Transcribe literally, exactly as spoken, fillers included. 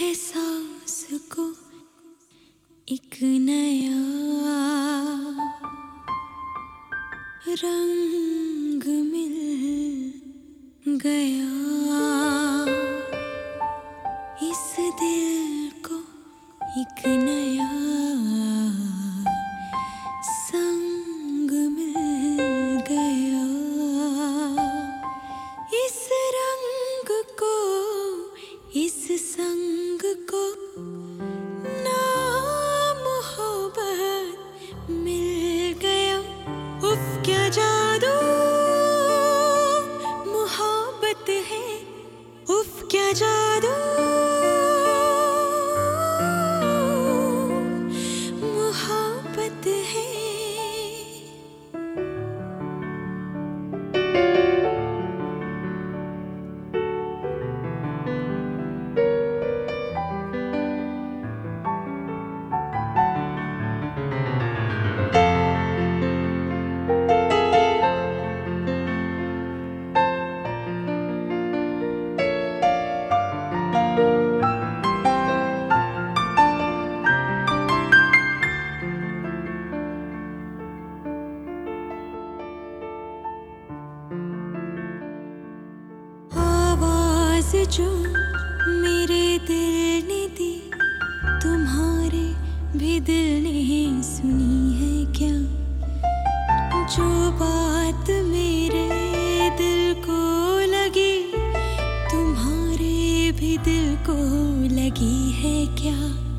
एहसास को एक नया रंग मिल गया। इस दिल को एक नया संग मिल गया। इस रंग को, इस संग को नाम मोहब्बत मिल गया। उफ क्या जादू मोहब्बत है, उफ क्या जादू मोहब्बत है। जो मेरे दिल ने दी, तुम्हारे भी दिल ने सुनी है क्या? जो बात मेरे दिल को लगी, तुम्हारे भी दिल को लगी है क्या?